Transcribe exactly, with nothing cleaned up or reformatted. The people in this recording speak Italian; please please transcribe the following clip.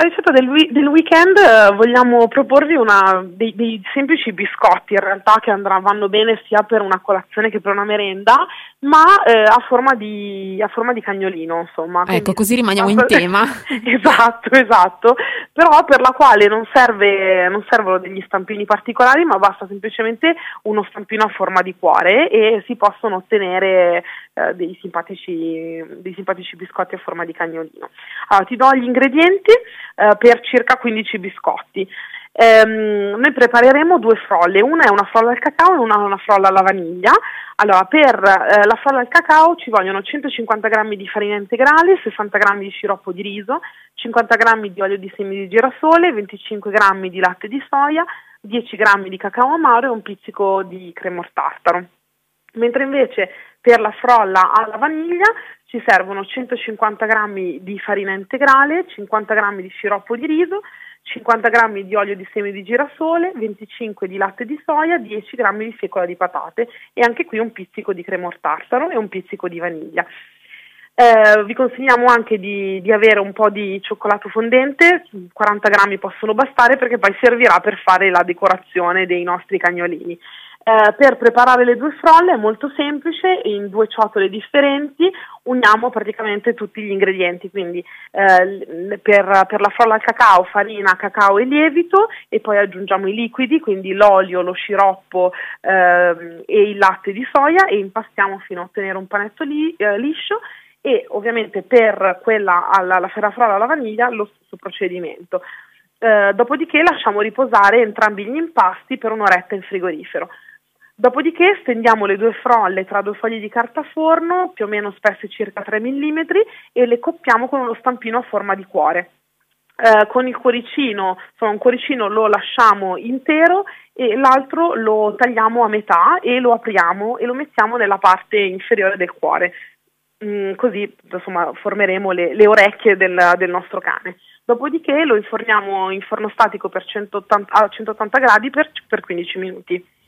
ricetta del, wi- del weekend eh, vogliamo proporvi una, dei, dei semplici biscotti in realtà che andranno, vanno bene sia per una colazione che per una merenda, ma eh, a forma di a forma di cagnolino, insomma. Ecco, Quindi, così rimaniamo in tema. esatto, esatto, però per la quale non serve non servono degli stampini particolari, ma basta semplicemente uno stampino a forma di cuore e si possono ottenere eh, dei simpatici dei simpatici biscotti a forma di cagnolino. Allora, ti do gli ingredienti eh, per circa quindici biscotti. Ehm, noi prepareremo due frolle, una è una frolla al cacao e una è una frolla alla vaniglia. Allora, per eh, la frolla al cacao ci vogliono centocinquanta grammi di farina integrale, sessanta grammi di sciroppo di riso, cinquanta grammi di olio di semi di girasole, venticinque grammi di latte di soia, dieci grammi di cacao amaro e un pizzico di cremor tartaro. Mentre invece per la frolla alla vaniglia ci servono centocinquanta grammi di farina integrale, cinquanta grammi di sciroppo di riso, cinquanta grammi di olio di semi di girasole, venticinque di latte di soia, dieci grammi di fecola di patate e anche qui un pizzico di cremor tartaro e un pizzico di vaniglia. Eh, vi consigliamo anche di, di avere un po' di cioccolato fondente, quaranta grammi possono bastare perché poi servirà per fare la decorazione dei nostri cagnolini. Eh, per preparare le due frolle è molto semplice, in due ciotole differenti uniamo praticamente tutti gli ingredienti, quindi eh, per, per la frolla al cacao farina, cacao e lievito e poi aggiungiamo i liquidi, quindi l'olio, lo sciroppo eh, e il latte di soia e impastiamo fino a ottenere un panetto li, eh, liscio e ovviamente per quella alla la frolla alla vaniglia lo stesso procedimento. Eh, dopodiché lasciamo riposare entrambi gli impasti per un'oretta in frigorifero. Dopodiché stendiamo le due frolle tra due fogli di carta forno, più o meno spesse circa tre millimetri, e le coppiamo con uno stampino a forma di cuore. Eh, con il cuoricino, insomma un cuoricino lo lasciamo intero e l'altro lo tagliamo a metà e lo apriamo e lo mettiamo nella parte inferiore del cuore. Mm, così insomma formeremo le, le orecchie del, del nostro cane. Dopodiché lo inforniamo in forno statico per centottanta, a centottanta gradi per, per quindici minuti.